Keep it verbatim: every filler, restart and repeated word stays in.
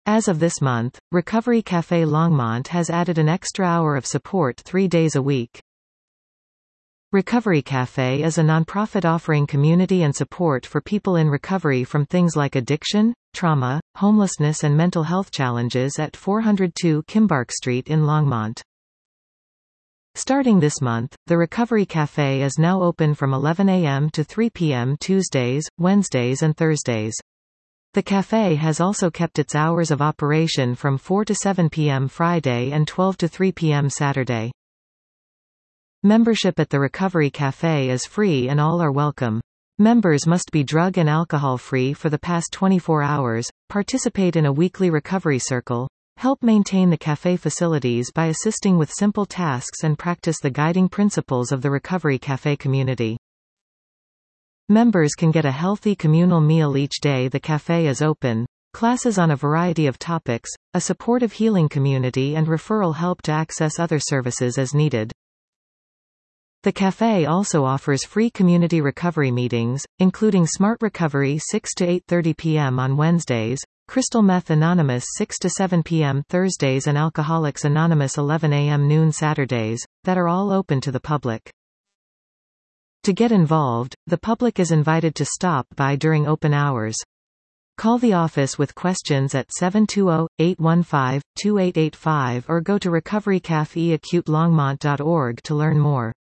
As of this month, Recovery Café Longmont has added an extra hour of support three days a week. Recovery Café is a nonprofit offering community and support for people in recovery from things like addiction, trauma, homelessness and mental health challenges at four oh two Kimbark Street in Longmont. Starting this month, the Recovery Café is now open from eleven a m to three p m Tuesdays, Wednesdays and Thursdays. The café has also kept its hours of operation from four to seven p m Friday and twelve to three p m Saturday. Membership at the Recovery Café is free and all are welcome. Members must be drug and alcohol free for the past twenty-four hours, participate in a weekly recovery circle, help maintain the café facilities by assisting with simple tasks and practice the guiding principles of the Recovery Café community. Members can get a healthy communal meal each day the café is open, classes on a variety of topics, a supportive healing community and referral help to access other services as needed. The café also offers free community recovery meetings, including Smart Recovery six to eight thirty p m on Wednesdays, Crystal Meth Anonymous six to seven p m Thursdays and Alcoholics Anonymous eleven a m noon Saturdays, that are all open to the public. To get involved, the public is invited to stop by during open hours. Call the office with questions at seven two zero, eight one five, two eight eight five or go to recovery cafe acute longmont dot org to learn more.